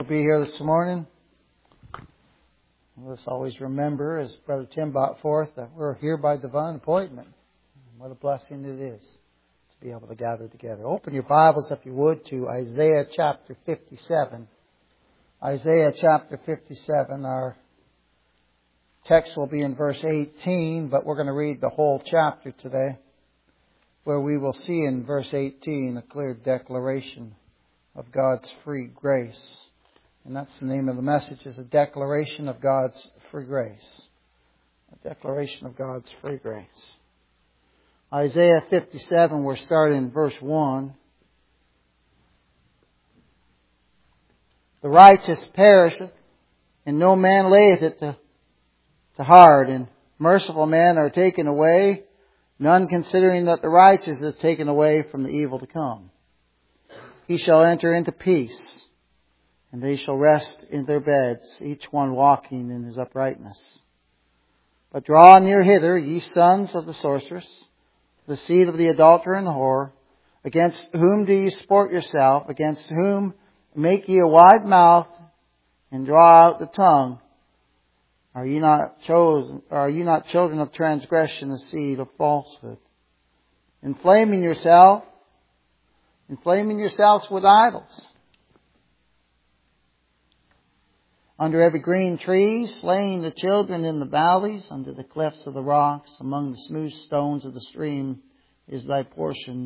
Be here this morning. Let's always remember, as Brother Tim brought forth, that we're here by divine appointment. What a blessing it is to be able to gather together. Open your Bibles, if you would, to Isaiah chapter 57. Isaiah chapter 57. Our text will be in verse 18, but we're going to read the whole chapter today, where we will see in verse 18 a clear declaration of God's free grace. And that's the name of the message, is a declaration of God's free grace. A declaration of God's free grace. Isaiah 57, we're starting in verse 1. The righteous perisheth, and no man layeth it to heart, and merciful men are taken away, none considering that the righteous is taken away from the evil to come. He shall enter into peace, and they shall rest in their beds, each one walking in his uprightness. But draw near hither, ye sons of the sorceress, the seed of the adulterer and the whore. Against whom do ye sport yourself? Against whom make ye a wide mouth, and draw out the tongue? Are ye not children of transgression, the seed of falsehood? Inflaming yourselves with idols. Under every green tree, slaying the children in the valleys, under the clefts of the rocks, among the smooth stones of the stream is thy portion.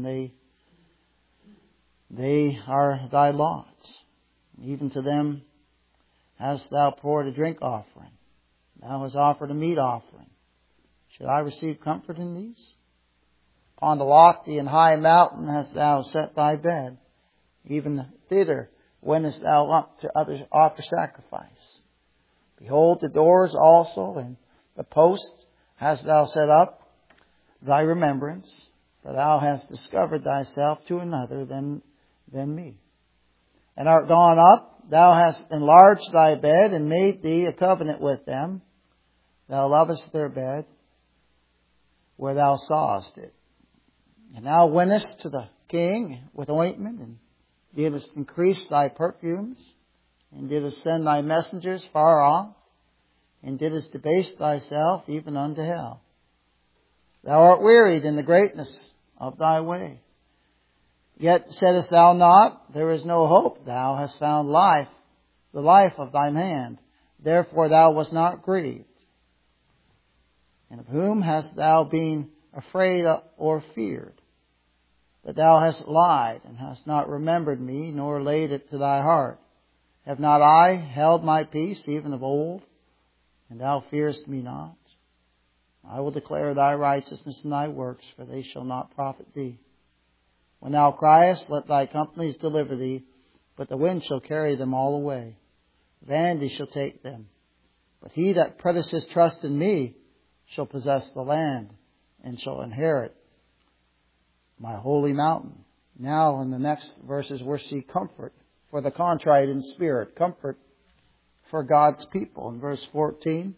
They are thy lot. Even to them hast thou poured a drink offering. Thou hast offered a meat offering. Should I receive comfort in these? Upon the lofty and high mountain hast thou set thy bed. Even thither wentest thou up to others offer sacrifice. Behold, the doors also and the posts hast thou set up thy remembrance, for thou hast discovered thyself to another than me. And art gone up, thou hast enlarged thy bed, and made thee a covenant with them. Thou lovest their bed, where thou sawest it. And thou wentest to the king with ointment, and didst increase thy perfumes, and didst send thy messengers far off, and didst debase thyself even unto hell. Thou art wearied in the greatness of thy way. Yet saidst thou not, there is no hope. Thou hast found life, the life of thine hand. Therefore thou wast not grieved. And of whom hast thou been afraid or feared? But thou hast lied, and hast not remembered me, nor laid it to thy heart. Have not I held my peace even of old, and thou fearest me not? I will declare thy righteousness and thy works, for they shall not profit thee. When thou criest, let thy companies deliver thee, but the wind shall carry them all away. Vanity shall take them. But he that putteth his trust in me shall possess the land, and shall inherit my holy mountain. Now in the next verses we'll see comfort for the contrite in spirit. Comfort for God's people. In verse 14.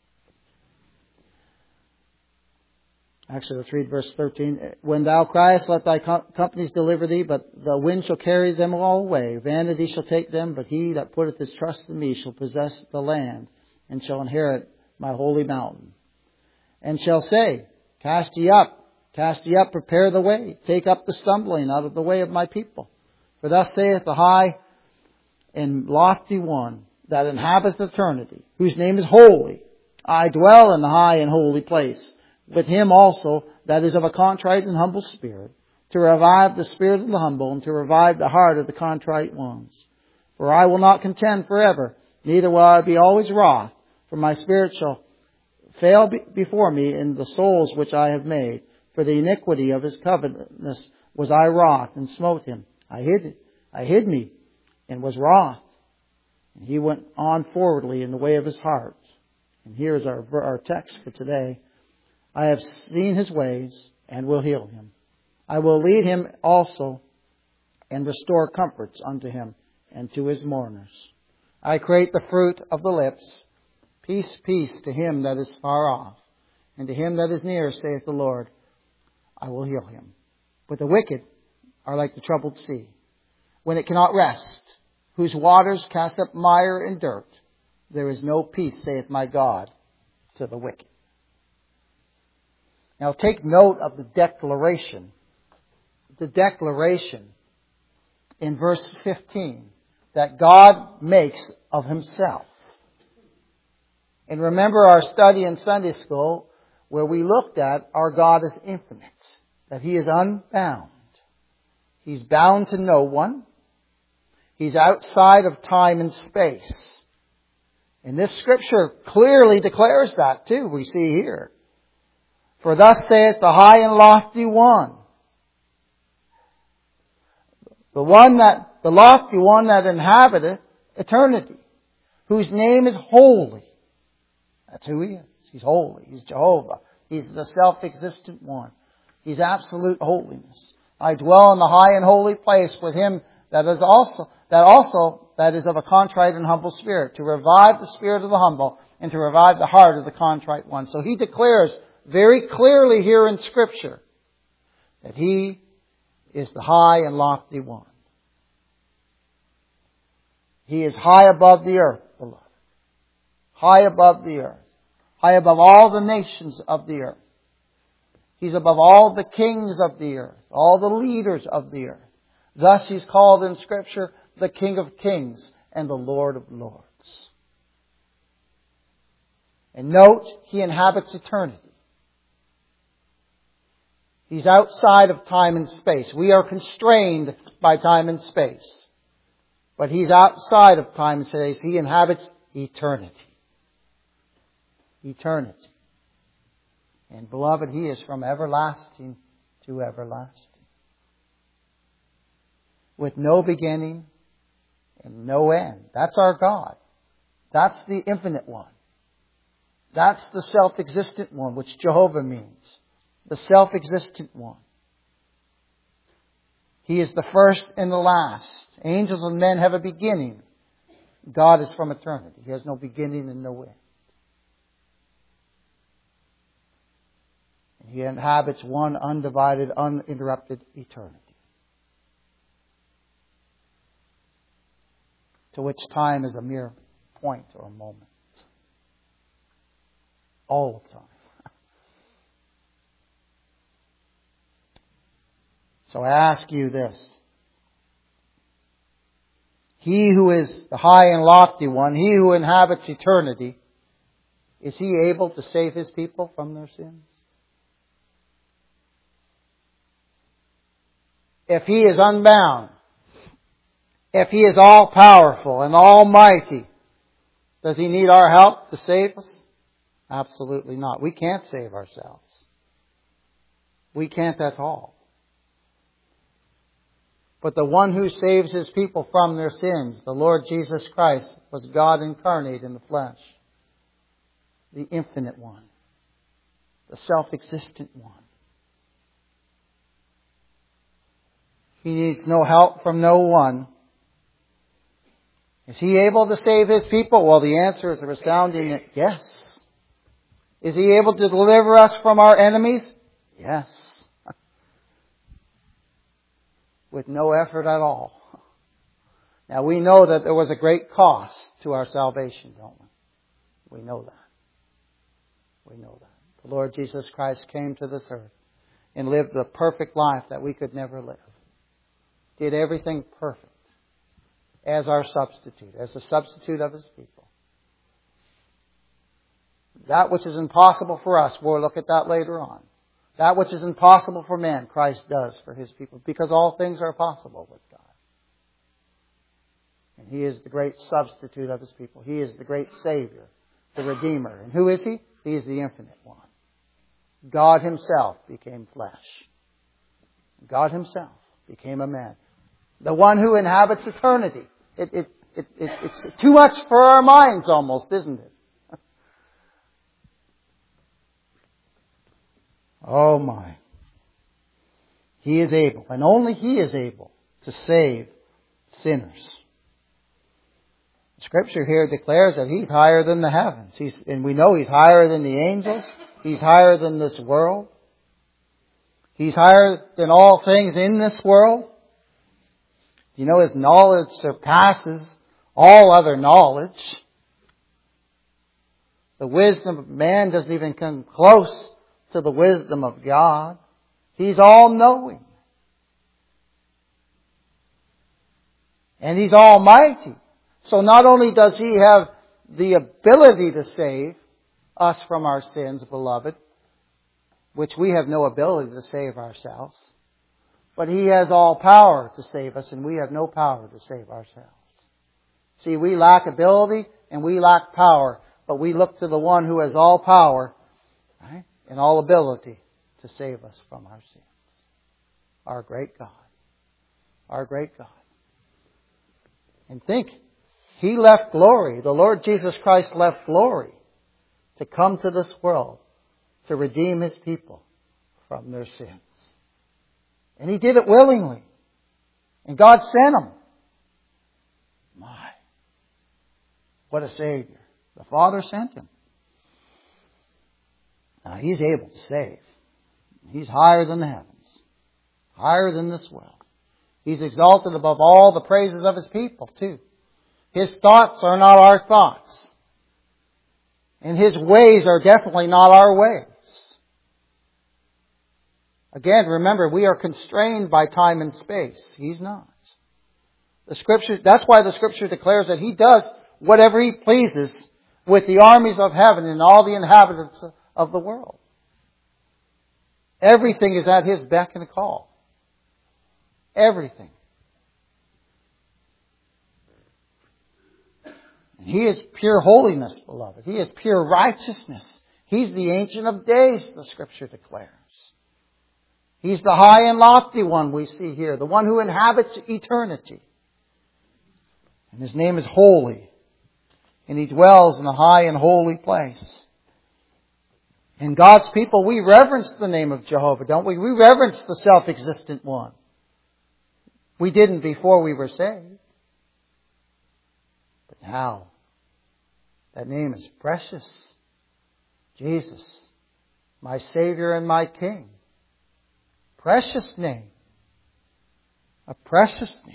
Actually, let's read verse 13. When thou criest, let thy companies deliver thee, but the wind shall carry them all away. Vanity shall take them, but he that putteth his trust in me shall possess the land, and shall inherit my holy mountain. And shall say, Cast ye up, prepare the way. Take up the stumbling out of the way of my people. For thus saith the high and lofty one that inhabiteth eternity, whose name is holy. I dwell in the high and holy place, with him also that is of a contrite and humble spirit, to revive the spirit of the humble, and to revive the heart of the contrite ones. For I will not contend forever, neither will I be always wroth, for my spirit shall fail before me in the souls which I have made. For the iniquity of his covetousness was I wroth, and smote him. I hid me, and was wroth. And he went on forwardly in the way of his heart. And here's our text for today. I have seen his ways, and will heal him. I will lead him also, and restore comforts unto him, and to his mourners. I create the fruit of the lips. Peace, peace to him that is far off, and to him that is near, saith the Lord. I will heal him. But the wicked are like the troubled sea, when it cannot rest, whose waters cast up mire and dirt. There is no peace, saith my God, to the wicked. Now take note of the declaration. The declaration in verse 15 that God makes of Himself. And remember our study in Sunday school where we looked at our God is infinite, that He is unbound. He's bound to no one. He's outside of time and space. And this scripture clearly declares that too, we see here. For thus saith the high and lofty one. The lofty one that inhabiteth eternity, whose name is holy. That's who He is. He's holy. He's Jehovah. He's the self-existent one. He's absolute holiness. I dwell in the high and holy place with Him that is of a contrite and humble spirit, to revive the spirit of the humble and to revive the heart of the contrite one. So He declares very clearly here in Scripture that He is the high and lofty one. He is high above the earth, beloved. High above the earth. High above all the nations of the earth. He's above all the kings of the earth, all the leaders of the earth. Thus He's called in Scripture the King of Kings and the Lord of Lords. And note, He inhabits eternity. He's outside of time and space. We are constrained by time and space. But He's outside of time and space. He inhabits eternity. Eternity. And beloved, He is from everlasting to everlasting. With no beginning and no end. That's our God. That's the infinite one. That's the self-existent one, which Jehovah means. The self-existent one. He is the first and the last. Angels and men have a beginning. God is from eternity. He has no beginning and no end. And He inhabits one undivided, uninterrupted eternity. To which time is a mere point or a moment. All of time. So I ask you this. He who is the high and lofty one, He who inhabits eternity, is He able to save His people from their sins? If He is unbound, if He is all-powerful and almighty, does He need our help to save us? Absolutely not. We can't save ourselves. We can't at all. But the one who saves His people from their sins, the Lord Jesus Christ, was God incarnate in the flesh. The infinite one. The self-existent one. He needs no help from no one. Is He able to save His people? Well, the answer is a resounding yes. Is He able to deliver us from our enemies? Yes. With no effort at all. Now we know that there was a great cost to our salvation, don't we? We know that. We know that. The Lord Jesus Christ came to this earth and lived the perfect life that we could never live. Did everything perfect as our substitute, as the substitute of His people. That which is impossible for us, we'll look at that later on. That which is impossible for man, Christ does for His people, because all things are possible with God. And He is the great substitute of His people. He is the great Savior, the Redeemer. And who is He? He is the infinite one. God Himself became flesh. God Himself became a man. The one who inhabits eternity. It's too much for our minds almost, isn't it? Oh my. He is able, and only He is able, to save sinners. Scripture here declares that He's higher than the heavens. And we know He's higher than the angels. He's higher than this world. He's higher than all things in this world. You know, His knowledge surpasses all other knowledge. The wisdom of man doesn't even come close to the wisdom of God. He's all-knowing. And He's almighty. So not only does He have the ability to save us from our sins, beloved, which we have no ability to save ourselves, but He has all power to save us, and we have no power to save ourselves. See, we lack ability and we lack power, but we look to the one who has all power, right, and all ability to save us from our sins. Our great God. Our great God. And think, He left glory. The Lord Jesus Christ left glory to come to this world to redeem His people from their sins. And He did it willingly. And God sent Him. My, what a Savior. The Father sent Him. Now He's able to save. He's higher than the heavens. Higher than this world. He's exalted above all the praises of His people too. His thoughts are not our thoughts. And His ways are definitely not our ways. Again, remember, we are constrained by time and space. He's not. The Scripture, that's why the Scripture declares that He does whatever He pleases with the armies of heaven and all the inhabitants of the world. Everything is at His beck and call. Everything. And He is pure holiness, beloved. He is pure righteousness. He's the Ancient of Days, the Scripture declares. He's the high and lofty one we see here, the one who inhabits eternity. And His name is holy. And He dwells in a high and holy place. And God's people, we reverence the name of Jehovah, don't we? We reverence the self-existent one. We didn't before we were saved. But now, that name is precious. Jesus, my Savior and my King. Precious name. A precious name.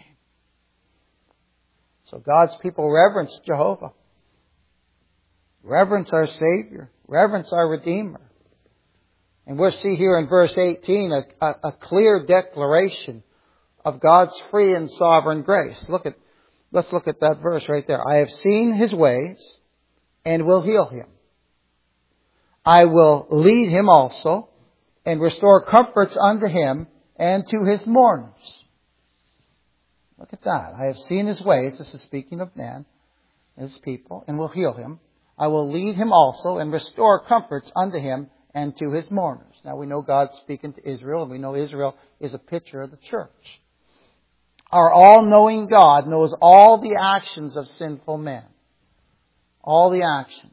So God's people reverence Jehovah. Reverence our Savior. Reverence our Redeemer. And we'll see here in verse 18 a clear declaration of God's free and sovereign grace. Let's look at that verse right there. I have seen His ways and will heal him. I will lead him also and restore comforts unto him and to his mourners. Look at that. I have seen His ways. This is speaking of man, His people, and will heal him. I will lead him also and restore comforts unto him and to his mourners. Now we know God's speaking to Israel, and we know Israel is a picture of the church. Our all-knowing God knows all the actions of sinful men. All the actions.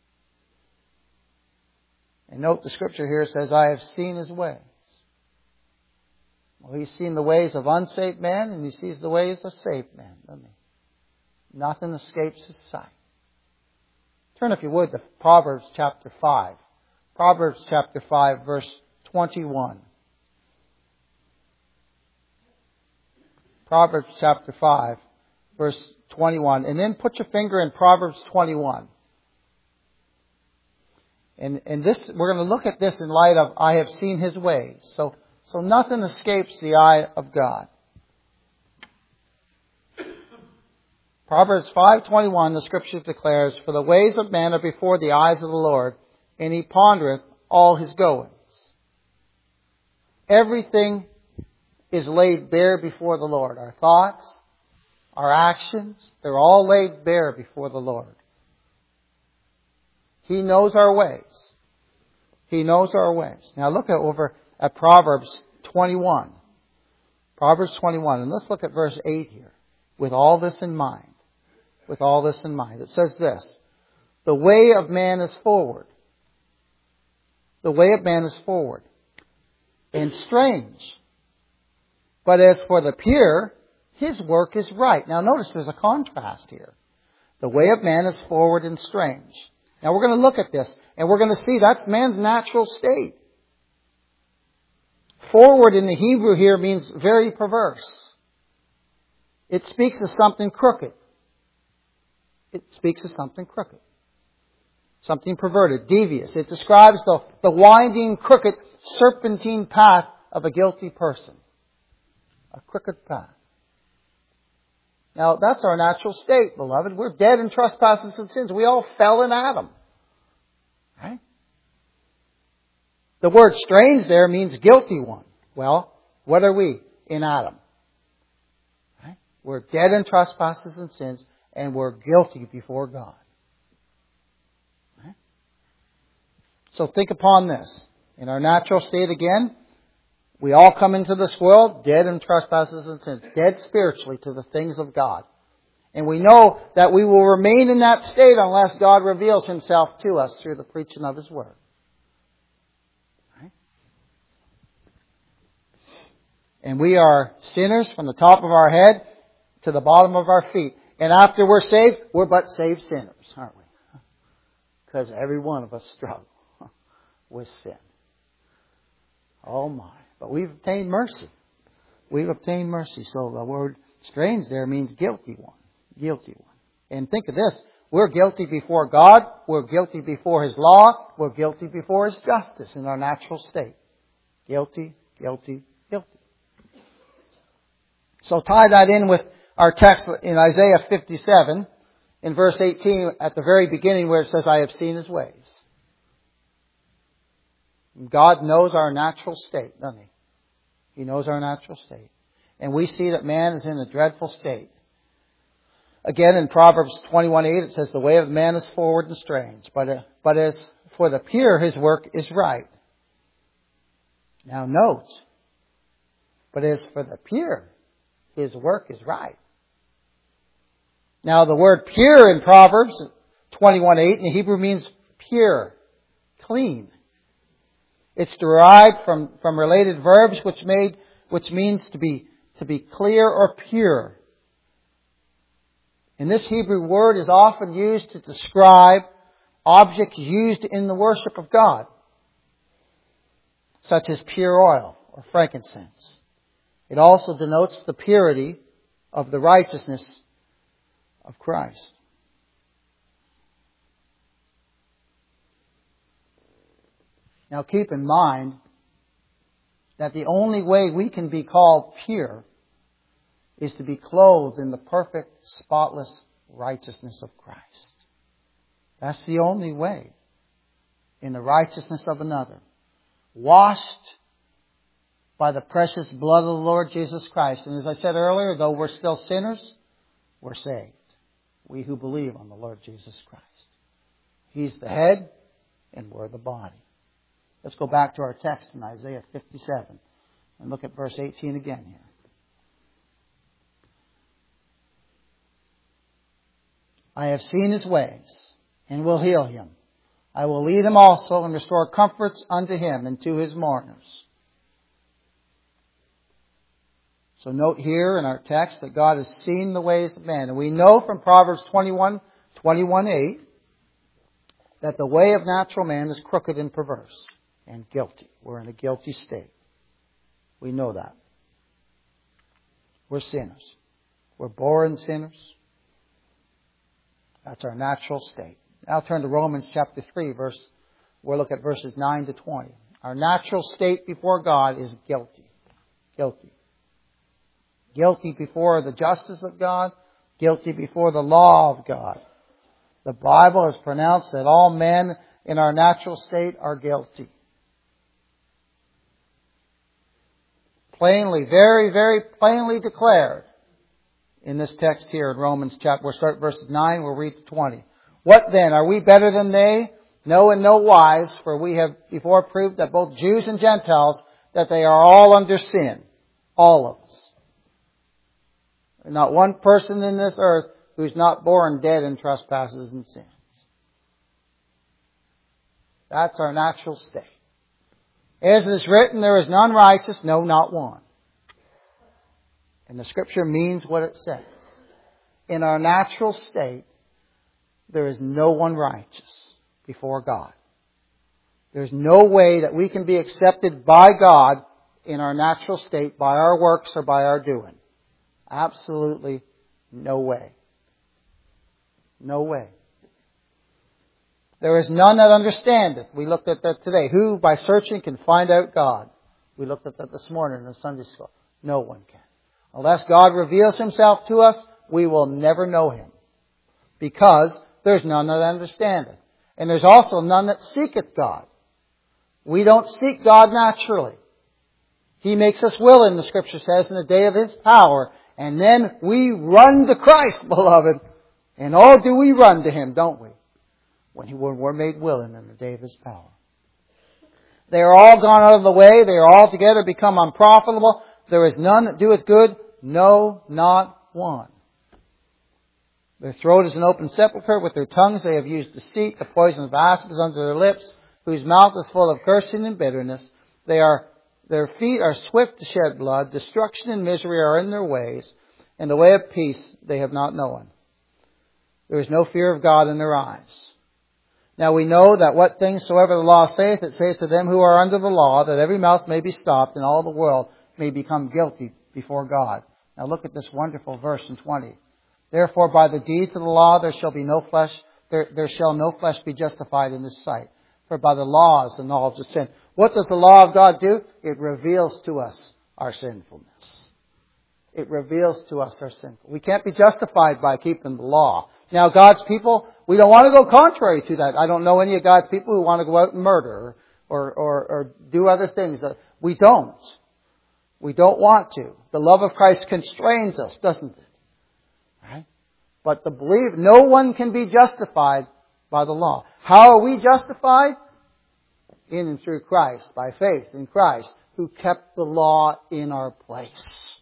And note the Scripture here says, I have seen His ways. Well, He's seen the ways of unsaved men, and He sees the ways of saved men, doesn't He? Nothing escapes His sight. Turn, if you would, to Proverbs chapter 5. Proverbs chapter 5, verse 21. Proverbs chapter 5, verse 21. And then put your finger in Proverbs 21. And this, we're going to look at this in light of, I have seen His ways. So nothing escapes the eye of God. Proverbs 5:21, the Scripture declares, for the ways of man are before the eyes of the Lord, and He pondereth all His goings. Everything is laid bare before the Lord. Our thoughts, our actions, they're all laid bare before the Lord. He knows our ways. He knows our ways. Now look over at Proverbs 21. Proverbs 21. And let's look at verse 8 here. With all this in mind. With all this in mind. It says this. The way of man is forward. The way of man is forward. And strange. But as for the pure, his work is right. Now notice there's a contrast here. The way of man is forward and strange. Now we're going to look at this, and we're going to see that's man's natural state. Forward in the Hebrew here means very perverse. it speaks of something crooked. It speaks of something crooked. Something perverted, devious. It describes the winding, crooked, serpentine path of a guilty person. A crooked path. Now, that's our natural state, beloved. We're dead in trespasses and sins. We all fell in Adam. Right? The word strange there means guilty one. Well, what are we in Adam? Right? We're dead in trespasses and sins, and we're guilty before God. Right? So think upon this. In our natural state again, we all come into this world dead in trespasses and sins, dead spiritually to the things of God. And we know that we will remain in that state unless God reveals Himself to us through the preaching of His Word. Right? And we are sinners from the top of our head to the bottom of our feet. And after we're saved, we're but saved sinners, aren't we? Because every one of us struggle with sin. Oh my. But we've obtained mercy. We've obtained mercy. So the word strange there means guilty one. Guilty one. And think of this. We're guilty before God. We're guilty before His law. We're guilty before His justice in our natural state. Guilty, guilty, guilty. So tie that in with our text in Isaiah 57 in verse 18 at the very beginning where it says, I have seen His ways. God knows our natural state, doesn't He? He knows our natural state. And we see that man is in a dreadful state. Again, in Proverbs 21:8, it says, the way of man is forward and strange, but as for the pure, his work is right. Now note, but as for the pure, his work is right. Now the word pure in Proverbs 21:8 in the Hebrew means pure, clean. It's derived from related verbs which means to be clear or pure. And this Hebrew word is often used to describe objects used in the worship of God, such as pure oil or frankincense. It also denotes the purity of the righteousness of Christ. Now keep in mind that the only way we can be called pure is to be clothed in the perfect, spotless righteousness of Christ. That's the only way. In the righteousness of another. Washed by the precious blood of the Lord Jesus Christ. And as I said earlier, though we're still sinners, we're saved. We who believe on the Lord Jesus Christ. He's the head and we're the body. Let's go back to our text in Isaiah 57 and look at verse 18 again here. I have seen His ways and will heal him. I will lead him also and restore comforts unto him and to his mourners. So note here in our text that God has seen the ways of man. And we know from Proverbs 21:8 that the way of natural man is crooked and perverse and guilty. We're in a guilty state. We know that. We're sinners. We're born sinners. That's our natural state. Now turn to Romans chapter 3, we'll look at verses 9 to 20. Our natural state before God is guilty. Guilty. Guilty before the justice of God. Guilty before the law of God. The Bible has pronounced that all men in our natural state are guilty. Plainly, very, very plainly declared in this text here in Romans chapter. We'll start verses 9, we'll read to 20. What then? Are we better than they? No, in no wise, for we have before proved that both Jews and Gentiles, that they are all under sin. All of us. There's not one person in this earth who's not born dead in trespasses and sins. That's our natural state. As it is written, there is none righteous, no, not one. And the Scripture means what it says. In our natural state, there is no one righteous before God. There's no way that we can be accepted by God in our natural state by our works or by our doing. Absolutely no way. No way. There is none that understandeth. We looked at that today. Who by searching can find out God? We looked at that this morning in Sunday school. No one can. Unless God reveals Himself to us, we will never know Him. Because there's none that understandeth. And there's also none that seeketh God. We don't seek God naturally. He makes us willing, the Scripture says, in the day of His power. And then we run to Christ, beloved. And oh, do we run to Him, don't we? When we're made willing in the day of His power. They are all gone out of the way. They are altogether become unprofitable. There is none that doeth good. No, not one. Their throat is an open sepulchre. With their tongues they have used deceit. The poison of asp is under their lips, whose mouth is full of cursing and bitterness. Their feet are swift to shed blood. Destruction and misery are in their ways. And the way of peace they have not known. There is no fear of God in their eyes. Now we know that what things soever the law saith, it saith to them who are under the law, that every mouth may be stopped, and all the world may become guilty before God. Now look at this wonderful verse in 20. Therefore by the deeds of the law there shall no flesh be justified in His sight. For by the law is the knowledge of sin. What does the law of God do? It reveals to us our sinfulness. It reveals to us our sinfulness. We can't be justified by keeping the law. Now God's people, we don't want to go contrary to that. I don't know any of God's people who want to go out and murder or do other things. We don't. We don't want to. The love of Christ constrains us, doesn't it? Right? But no one can be justified by the law. How are we justified? In and through Christ, by faith in Christ, who kept the law in our place.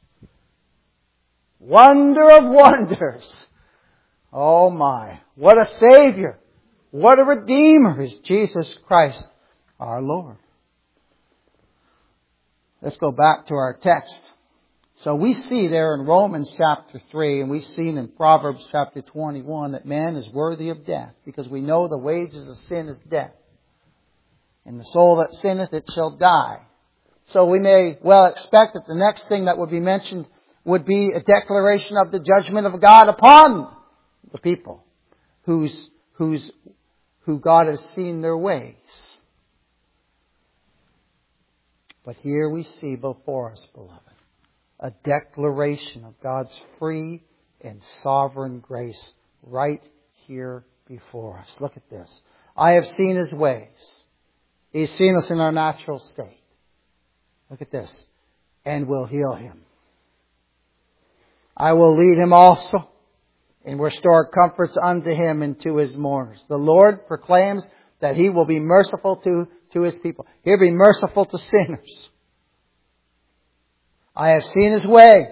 Wonder of wonders. Oh my, what a Savior, what a Redeemer is Jesus Christ our Lord. Let's go back to our text. So we see there in Romans chapter 3, and we've seen in Proverbs chapter 21 that man is worthy of death, because we know the wages of sin is death. And the soul that sinneth, it shall die. So we may well expect that the next thing that would be mentioned would be a declaration of the judgment of God upon the people who God has seen their ways. But here we see before us, beloved, a declaration of God's free and sovereign grace right here before us. Look at this. I have seen His ways. He's seen us in our natural state. Look at this. And will heal him. I will lead him also and restore comforts unto him and to his mourners. The Lord proclaims that He will be merciful to His people. He'll be merciful to sinners. I have seen His ways.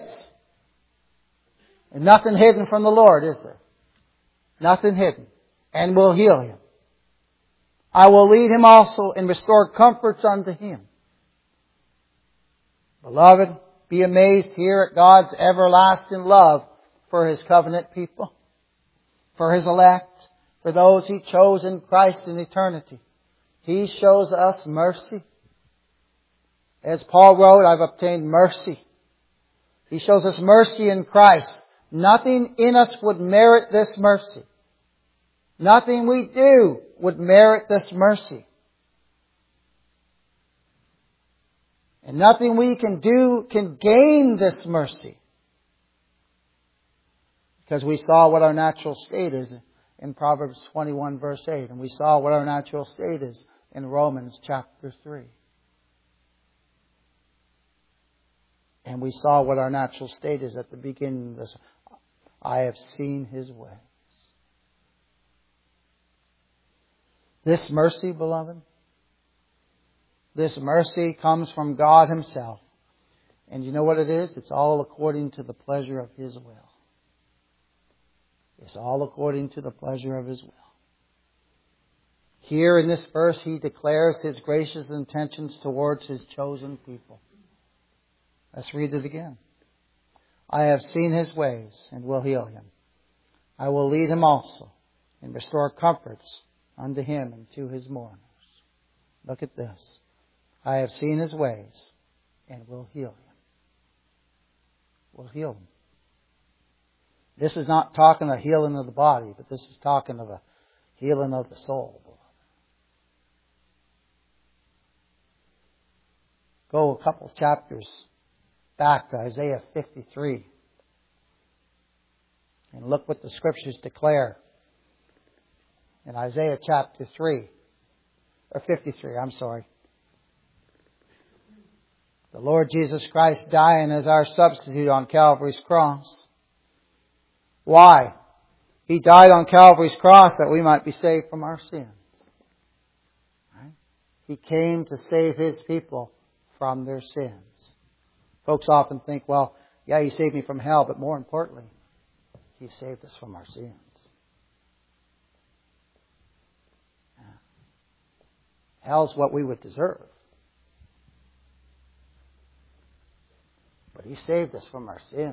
And nothing hidden from the Lord, is there? Nothing hidden. And will heal him. I will lead him also and restore comforts unto him. Beloved, be amazed here at God's everlasting love for His covenant people, for His elect, for those He chose in Christ in eternity. He shows us mercy. As Paul wrote, I've obtained mercy. He shows us mercy in Christ. Nothing in us would merit this mercy. Nothing we do would merit this mercy. And nothing we can do can gain this mercy. Because we saw what our natural state is in Proverbs 21 verse 8. And we saw what our natural state is in Romans chapter 3. And we saw what our natural state is at the beginning of this. I have seen His ways. This mercy, beloved, this mercy comes from God Himself. And you know what it is? It's all according to the pleasure of His will. It's all according to the pleasure of His will. Here in this verse, He declares His gracious intentions towards His chosen people. Let's read it again. I have seen His ways and will heal him. I will lead him also and restore comforts unto him and to his mourners. Look at this. I have seen His ways and will heal him. Will heal him. This is not talking of healing of the body, but this is talking of a healing of the soul. Go a couple chapters back to Isaiah 53 and look what the Scriptures declare in Isaiah chapter 53, I'm sorry. The Lord Jesus Christ dying as our substitute on Calvary's cross. Why? He died on Calvary's cross that we might be saved from our sins. Right? He came to save His people from their sins. Folks often think, well, yeah, He saved me from hell, but more importantly, He saved us from our sins. Hell's what we would deserve. But He saved us from our sins.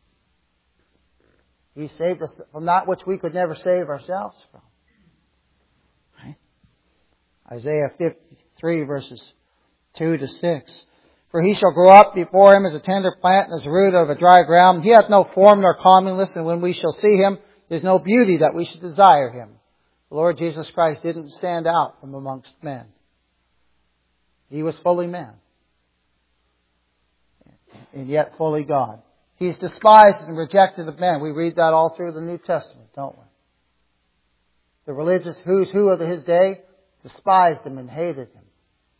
He saved us from that which we could never save ourselves from. Right? Isaiah 53 verses 2 to 6. For He shall grow up before Him as a tender plant and as a root out of a dry ground. He hath no form nor comeliness, and when we shall see Him, there is no beauty that we should desire Him. The Lord Jesus Christ didn't stand out from amongst men. He was fully man, and yet fully God. He's despised and rejected of men. We read that all through the New Testament, don't we? The religious who's who of His day despised Him and hated Him.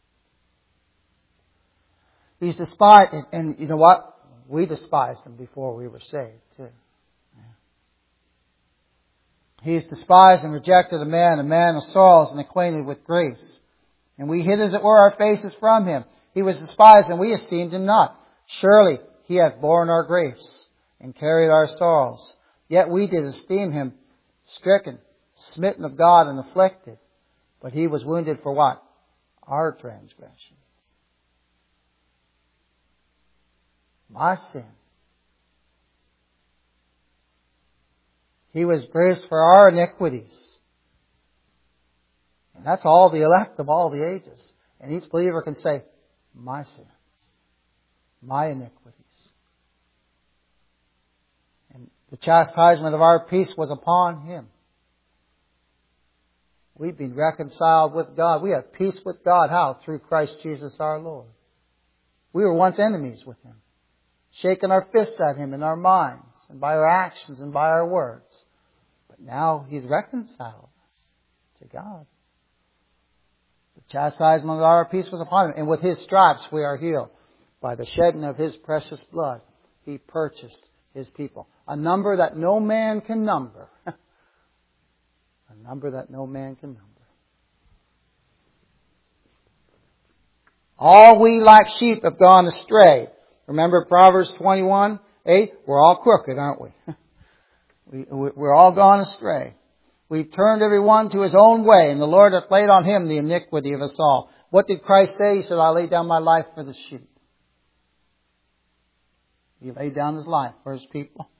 He's despised, and you know what? We despised Him before we were saved, too. He is despised and rejected of men, a man of sorrows and acquainted with griefs. And we hid, as it were, our faces from Him. He was despised, and we esteemed Him not. Surely He hath borne our griefs and carried our sorrows. Yet we did esteem Him stricken, smitten of God, and afflicted. But He was wounded for what? Our transgressions. My sin. He was bruised for our iniquities. And that's all the elect of all the ages. And each believer can say, my sins, my iniquities. And the chastisement of our peace was upon Him. We've been reconciled with God. We have peace with God. How? Through Christ Jesus our Lord. We were once enemies with Him, shaking our fists at Him in our minds and by our actions and by our words. But now He's reconciled us to God. The chastisement of our peace was upon Him, and with His stripes we are healed. By the shedding of His precious blood, He purchased His people. A number that no man can number. A number that no man can number. All we like sheep have gone astray. Remember Proverbs 21:8? We're all crooked, aren't we? We're all gone astray. We've turned every one to his own way, and the Lord hath laid on Him the iniquity of us all. What did Christ say? He said, I lay down my life for the sheep. He laid down His life for His people.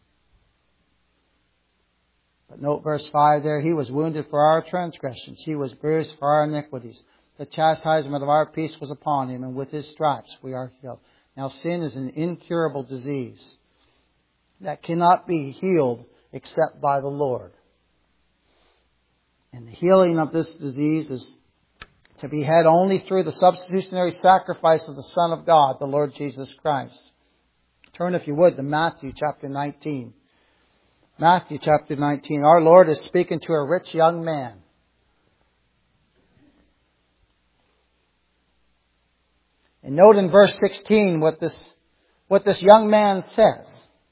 But note verse 5 there, He was wounded for our transgressions. He was bruised for our iniquities. The chastisement of our peace was upon Him, and with His stripes we are healed. Now sin is an incurable disease that cannot be healed except by the Lord. And the healing of this disease is to be had only through the substitutionary sacrifice of the Son of God, the Lord Jesus Christ. Turn, if you would, to Matthew chapter 19. Matthew chapter 19. Our Lord is speaking to a rich young man. And note in verse 16 what this young man says.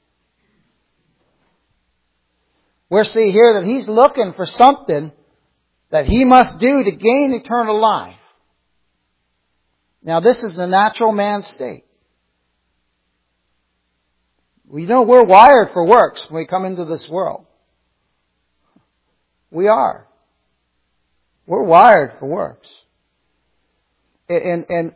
We're seeing here that he's looking for something that he must do to gain eternal life. Now this is the natural man's state. We know we're wired for works when we come into this world. We are. We're wired for works. And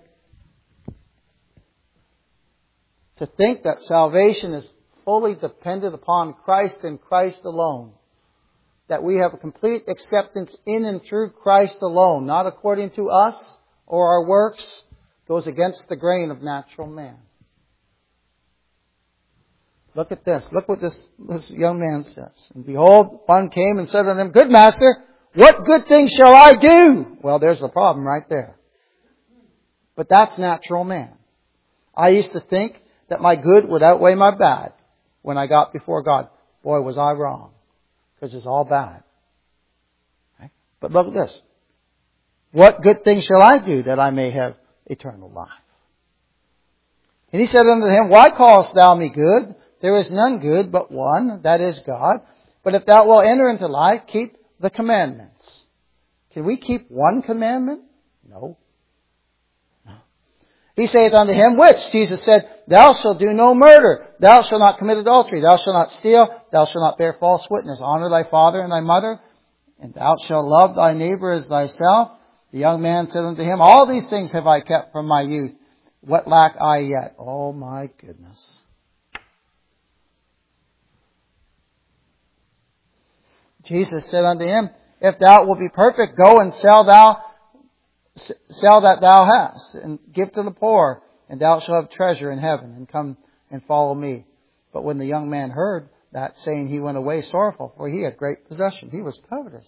to think that salvation is fully dependent upon Christ and Christ alone. That we have a complete acceptance in and through Christ alone, not according to us or our works, goes against the grain of natural man. Look at this. Look what this young man says. And behold, one came and said unto him, Good master, what good thing shall I do? Well, there's the problem right there. But that's natural man. I used to think that my good would outweigh my bad when I got before God. Boy, was I wrong. Because it's all bad. Right? But look at this. What good thing shall I do that I may have eternal life? And he said unto him, Why callest thou me good? There is none good but one, that is God. But if thou wilt enter into life, keep the commandments. Can we keep one commandment? No. He saith unto him, Which? Jesus said, Thou shalt do no murder. Thou shalt not commit adultery. Thou shalt not steal. Thou shalt not bear false witness. Honor thy father and thy mother. And thou shalt love thy neighbor as thyself. The young man said unto him, All these things have I kept from my youth. What lack I yet? Oh my goodness. Jesus said unto him, If thou wilt be perfect, go and sell that thou hast, and give to the poor, and thou shalt have treasure in heaven, and come and follow me. But when the young man heard that saying, he went away sorrowful, for he had great possession. He was covetous.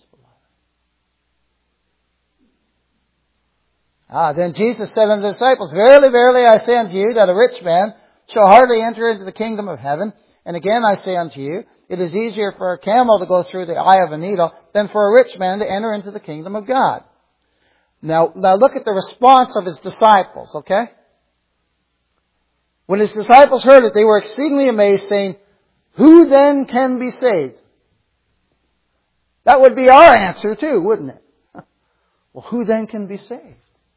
Then Jesus said unto the disciples, Verily, verily, I say unto you, that a rich man shall hardly enter into the kingdom of heaven. And again I say unto you, it is easier for a camel to go through the eye of a needle than for a rich man to enter into the kingdom of God. Now look at the response of his disciples, okay? When his disciples heard it, they were exceedingly amazed, saying, Who then can be saved? That would be our answer too, wouldn't it? Well, who then can be saved?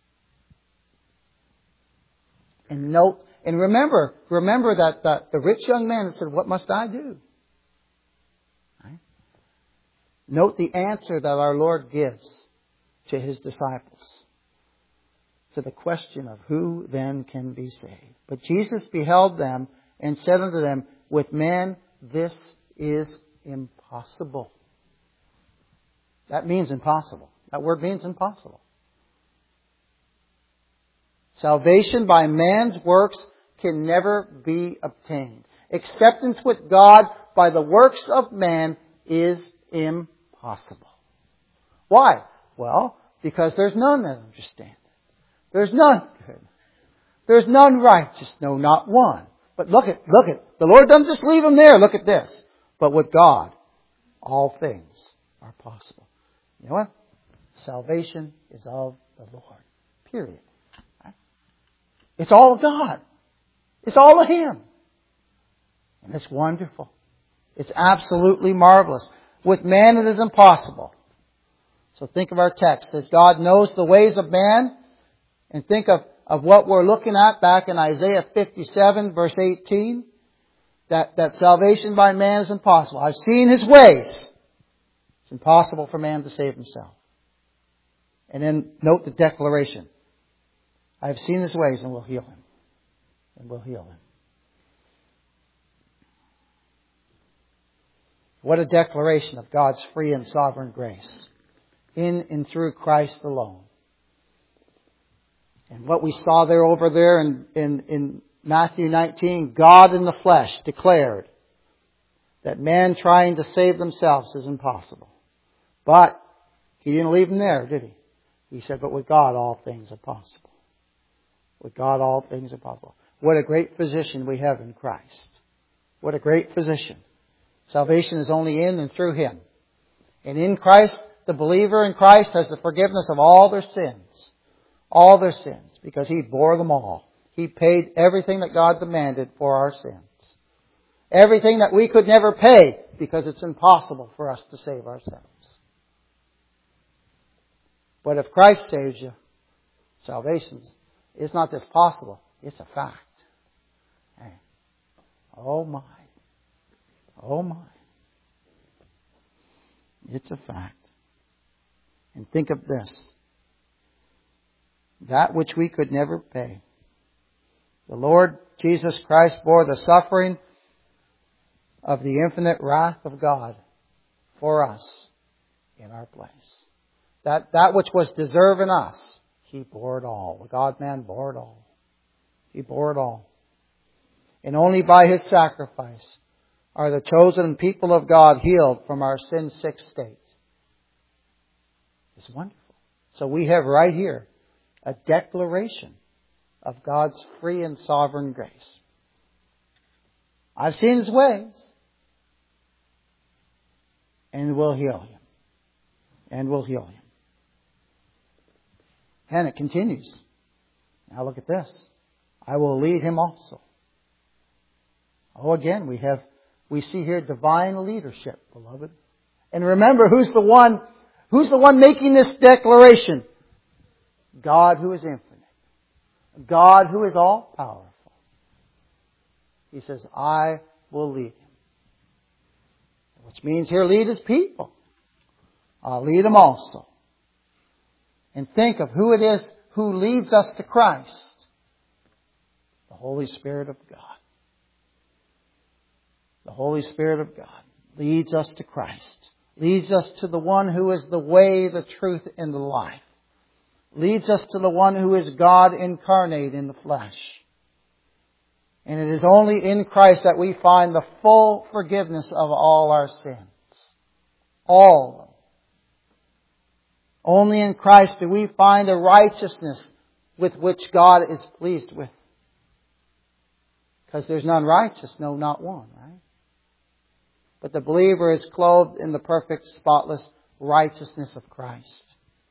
And remember that the rich young man said, What must I do? Right? Note the answer that our Lord gives to His disciples to the question of who then can be saved. But Jesus beheld them and said unto them, With man this is impossible. That means impossible. That word means impossible. Salvation by man's works can never be obtained. Acceptance with God by the works of man is impossible. Why? Well, because there's none that understand. There's none good. There's none righteous. No, not one. But look at. The Lord doesn't just leave them there. Look at this. But with God, all things are possible. You know what? Salvation is of the Lord. Period. It's all of God. It's all of Him. And it's wonderful. It's absolutely marvelous. With man it is impossible. So think of our text. As God knows the ways of man, and think of what we're looking at back in Isaiah 57 verse 18, that salvation by man is impossible. I've seen His ways. It's impossible for man to save himself. And then note the declaration. I have seen His ways and will heal him. And will heal him. What a declaration of God's free and sovereign grace. In and through Christ alone. And what we saw over there in Matthew 19, God in the flesh declared that man trying to save themselves is impossible. But He didn't leave them there, did He? He said, but with God all things are possible. With God all things are possible. What a great physician we have in Christ. What a great physician. Salvation is only in and through Him. And in Christ, the believer in Christ has the forgiveness of all their sins. All their sins. Because He bore them all. He paid everything that God demanded for our sins. Everything that we could never pay because it's impossible for us to save ourselves. But if Christ saves you, salvation is not just possible, it's a fact. Hey. Oh my. Oh my. It's a fact. And think of this. That which we could never pay. The Lord Jesus Christ bore the suffering of the infinite wrath of God for us in our place. That which was deserving us, He bore it all. The God-man bore it all. He bore it all. And only by His sacrifice are the chosen people of God healed from our sin-sick state. It's wonderful. So we have right here a declaration of God's free and sovereign grace. I've seen His ways, and will heal him. And will heal him. And it continues. Now look at this. I will lead him also. Oh, again, we see here divine leadership, beloved. And remember, who's the one making this declaration? God who is infinite. God who is all powerful. He says, I will lead him. Which means here, lead His people. I'll lead them also. And think of who it is who leads us to Christ. The Holy Spirit of God. The Holy Spirit of God leads us to Christ. Leads us to the one who is the way, the truth, and the life. Leads us to the one who is God incarnate in the flesh. And it is only in Christ that we find the full forgiveness of all our sins. All of them. Only in Christ do we find a righteousness with which God is pleased with. Because there's none righteous, no, not one, right? But the believer is clothed in the perfect, spotless righteousness of Christ.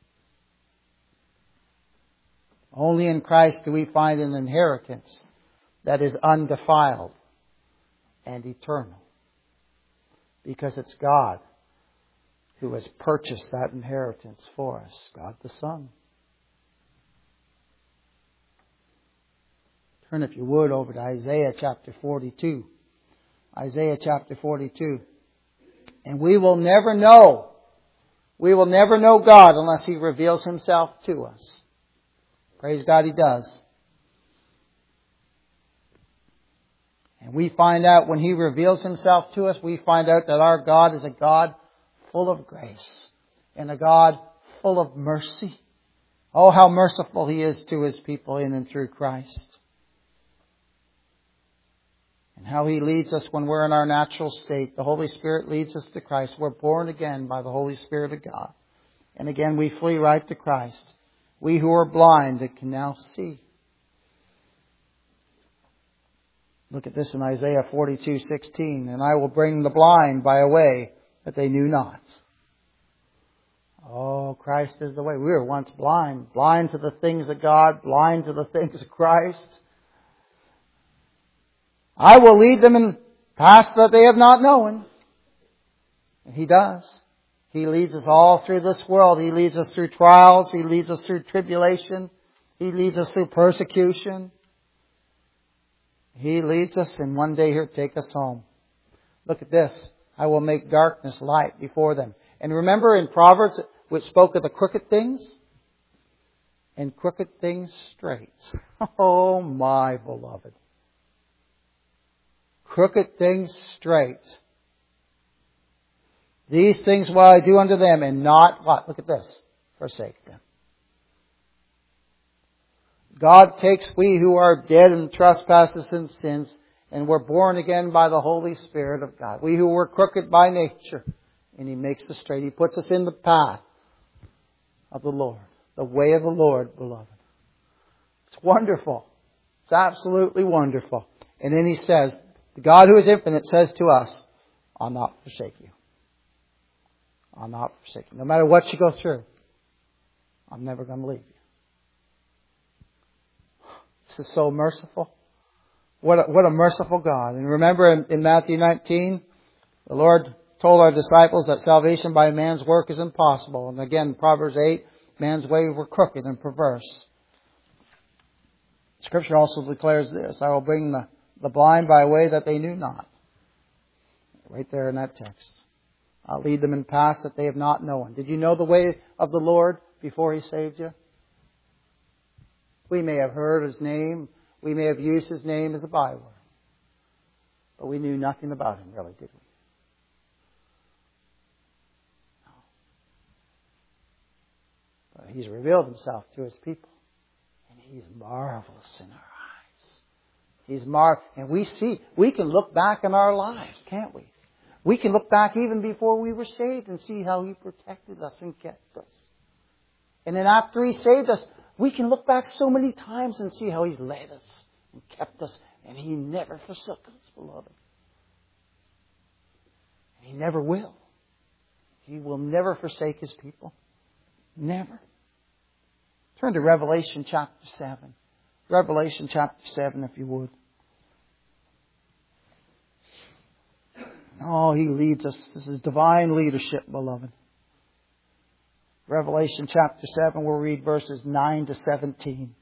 Only in Christ do we find an inheritance that is undefiled and eternal. Because it's God who has purchased that inheritance for us. God the Son. Turn, if you would, over to Isaiah chapter 42. Isaiah chapter 42. And we will never know God unless He reveals Himself to us. Praise God, He does. And we find out when He reveals Himself to us, we find out that our God is a God full of grace and a God full of mercy. Oh, how merciful He is to His people in and through Christ. And how He leads us when we're in our natural state. The Holy Spirit leads us to Christ. We're born again by the Holy Spirit of God. And again, we flee right to Christ. We who are blind that can now see. Look at this in Isaiah 42:16. And I will bring the blind by a way that they knew not. Oh, Christ is the way. We were once blind. Blind to the things of God. Blind to the things of Christ. I will lead them in paths that they have not known. And He does. He leads us all through this world. He leads us through trials. He leads us through tribulation. He leads us through persecution. He leads us, and one day He'll take us home. Look at this. I will make darkness light before them. And remember in Proverbs, which spoke of the crooked things? And crooked things straight. Oh, my beloved. Crooked things straight. These things will I do unto them, and not what? Look at this. Forsake them. God takes we who are dead in trespasses and sins, and we're born again by the Holy Spirit of God. We who were crooked by nature, and He makes us straight. He puts us in the path of the Lord. The way of the Lord, beloved. It's wonderful. It's absolutely wonderful. And then He says, the God who is infinite says to us, I'll not forsake you. I'll not forsake you. No matter what you go through, I'm never going to leave you. This is so merciful. What a merciful God. And remember in Matthew 19, the Lord told our disciples that salvation by man's work is impossible. And again, Proverbs 8, man's ways were crooked and perverse. Scripture also declares this, I will bring the blind by a way that they knew not. Right there in that text. I'll lead them in paths that they have not known. Did you know the way of the Lord before He saved you? We may have heard His name. We may have used His name as a byword. But we knew nothing about Him, really, did we? No. But He's revealed Himself to His people. And He's marvelous in our eyes. And we can look back in our lives, can't we? We can look back even before we were saved and see how He protected us and kept us. And then after He saved us, we can look back so many times and see how He's led us and kept us. And He never forsook us, beloved. And He never will. He will never forsake His people. Never. Turn to Revelation chapter 7. Revelation chapter 7, if you would. Oh, He leads us. This is divine leadership, beloved. Revelation chapter 7, we'll read verses 9 to 17.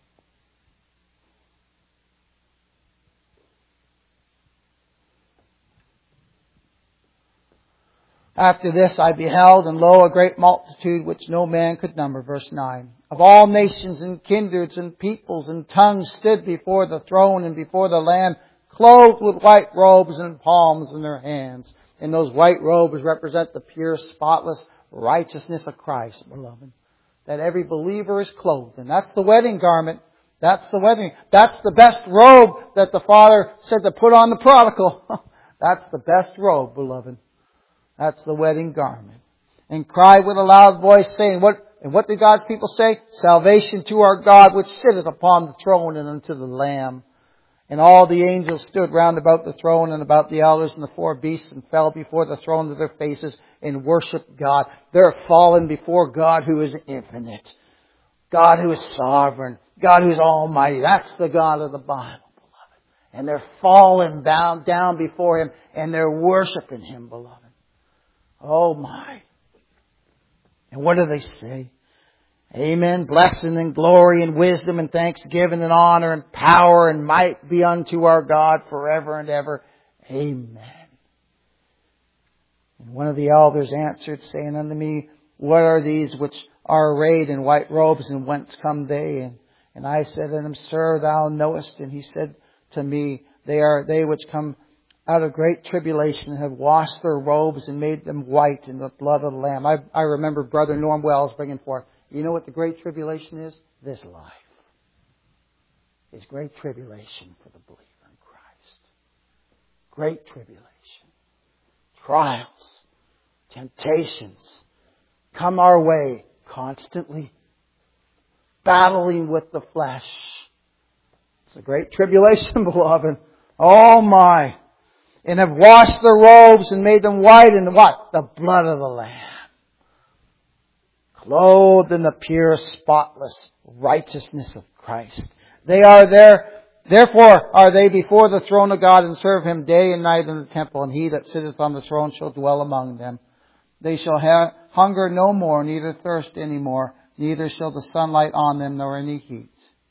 After this I beheld, and lo, a great multitude which no man could number. Verse 9. Of all nations and kindreds and peoples and tongues stood before the throne and before the Lamb, clothed with white robes and palms in their hands. And those white robes represent the pure, spotless righteousness of Christ, beloved. That every believer is clothed. And that's the wedding garment. That's the wedding. That's the best robe that the Father said to put on the prodigal. That's the best robe, beloved. That's the wedding garment. And cried with a loud voice, saying, what did God's people say? Salvation to our God, which sitteth upon the throne, and unto the Lamb. And all the angels stood round about the throne and about the elders and the four beasts, and fell before the throne with their faces and worshiped God. They're fallen before God who is infinite. God who is sovereign. God who is almighty. That's the God of the Bible, beloved. And they're fallen down before Him, and they're worshiping Him, beloved. Oh my. And what do they say? Amen. Blessing and glory and wisdom and thanksgiving and honor and power and might be unto our God forever and ever. Amen. And one of the elders answered, saying unto me, what are these which are arrayed in white robes, and whence come they? And I said unto him, Sir, thou knowest. And he said to me, they are they which come out of great tribulation, have washed their robes and made them white in the blood of the Lamb. I remember Brother Norm Wells bringing forth, you know what the great tribulation is? This life is great tribulation for the believer in Christ. Great tribulation. Trials, temptations come our way constantly. Battling with the flesh. It's a great tribulation, beloved. Oh my. And have washed their robes and made them white in what? The blood of the Lamb. Clothed in the pure, spotless righteousness of Christ. They are there. Therefore are they before the throne of God, and serve Him day and night in the temple. And He that sitteth on the throne shall dwell among them. They shall hunger no more, neither thirst any more. Neither shall the sunlight on them, nor any heat.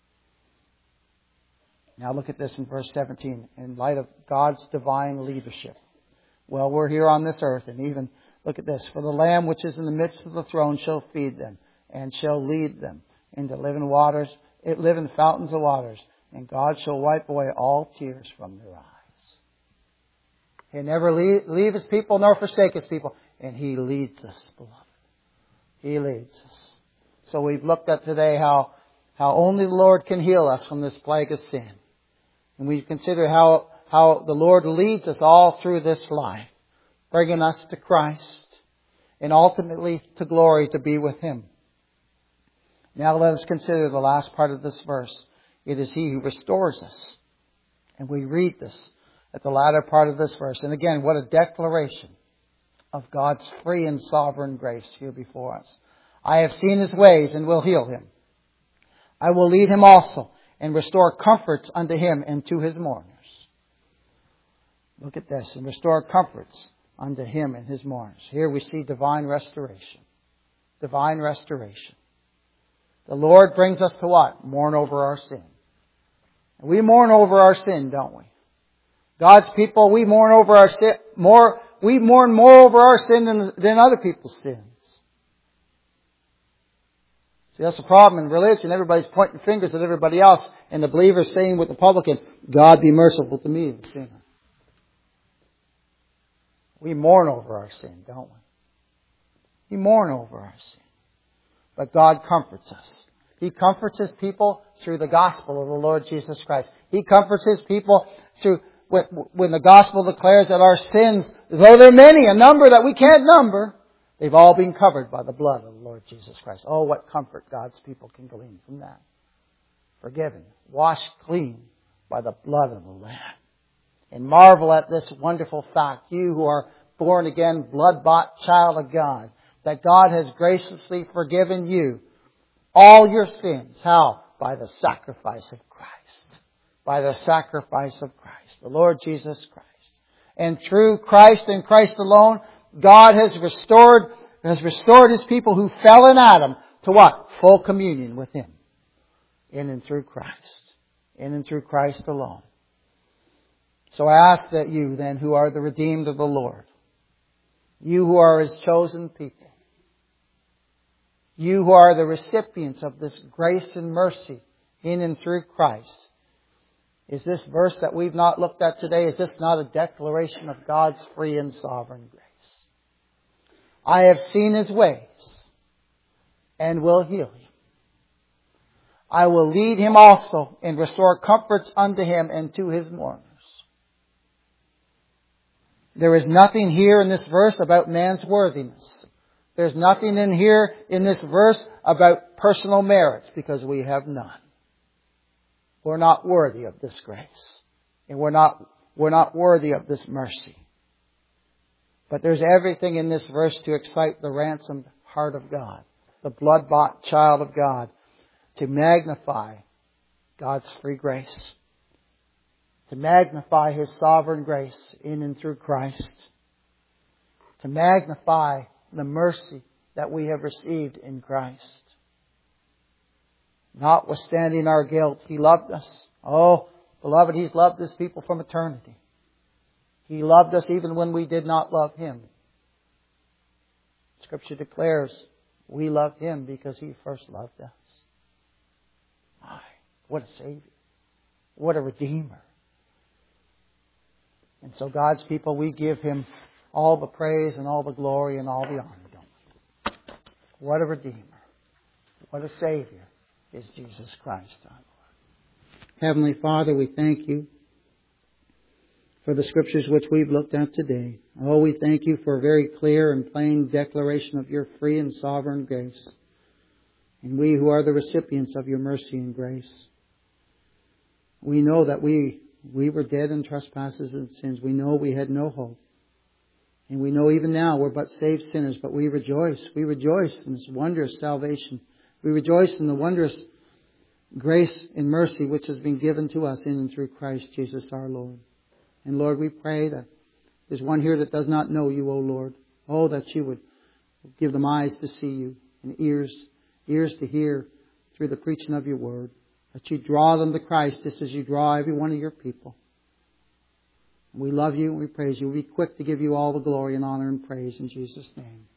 Now look at this in verse 17. In light of God's divine leadership. Well, we're here on this earth, and even look at this. For the Lamb which is in the midst of the throne shall feed them, and shall lead them into living fountains of waters. And God shall wipe away all tears from their eyes. He'll never leave His people nor forsake His people. And He leads us, beloved. He leads us. So we've looked at today how only the Lord can heal us from this plague of sin. And we consider how the Lord leads us all through this life, bringing us to Christ and ultimately to glory to be with Him. Now let us consider the last part of this verse. It is He who restores us. And we read this at the latter part of this verse. And again, what a declaration of God's free and sovereign grace here before us. I have seen His ways and will heal him. I will lead him also and restore comforts unto him and to his mourners. Look at this. And restore comforts unto him and his mourners. Here we see divine restoration. Divine restoration. The Lord brings us to what? Mourn over our sin. And we mourn over our sin, don't we? God's people, we mourn over our sin more. We mourn more over our sin than other people's sins. See, that's the problem in religion. Everybody's pointing fingers at everybody else. And the believer's saying with the publican, God be merciful to me, the sinner. We mourn over our sin, don't we? We mourn over our sin. But God comforts us. He comforts His people through the gospel of the Lord Jesus Christ. He comforts His people through when the gospel declares that our sins, though they're many, a number that we can't number, they've all been covered by the blood of the Lord Jesus Christ. Oh, what comfort God's people can glean from that. Forgiven, washed clean by the blood of the Lamb. And marvel at this wonderful fact, you who are born again, blood-bought child of God, that God has graciously forgiven you all your sins. How? By the sacrifice of Christ. By the sacrifice of Christ, the Lord Jesus Christ. And through Christ and Christ alone, God has restored His people who fell in Adam to what? Full communion with Him. In and through Christ. In and through Christ alone. So I ask that you then, who are the redeemed of the Lord, you who are His chosen people, you who are the recipients of this grace and mercy in and through Christ, is this verse that we've not looked at today, is this not a declaration of God's free and sovereign grace? I have seen His ways and will heal him. I will lead him also and restore comforts unto him and to his mourners. There is nothing here in this verse about man's worthiness. There's nothing in here in this verse about personal merits, because we have none. We're not worthy of this grace. And we're not worthy of this mercy. But there's everything in this verse to excite the ransomed heart of God, the blood-bought child of God, to magnify God's free grace, to magnify His sovereign grace in and through Christ, to magnify the mercy that we have received in Christ. Notwithstanding our guilt, He loved us. Oh, beloved, He's loved His people from eternity. He loved us even when we did not love Him. Scripture declares we love Him because He first loved us. My, what a Savior. What a Redeemer. And so God's people, we give Him all the praise and all the glory and all the honor, don't we? What a Redeemer. What a Savior is Jesus Christ our Lord. Heavenly Father, we thank You for the Scriptures which we've looked at today. Oh, we thank You for a very clear and plain declaration of Your free and sovereign grace. And we who are the recipients of Your mercy and grace, we know that we were dead in trespasses and sins. We know we had no hope. And we know even now we're but saved sinners, but we rejoice. We rejoice in this wondrous salvation. We rejoice in the wondrous grace and mercy which has been given to us in and through Christ Jesus our Lord. And Lord, we pray that there's one here that does not know You, O Lord. Oh, that You would give them eyes to see You and ears to hear through the preaching of Your word. That You draw them to Christ just as You draw every one of Your people. We love You and we praise You. We'll be quick to give You all the glory and honor and praise in Jesus' name.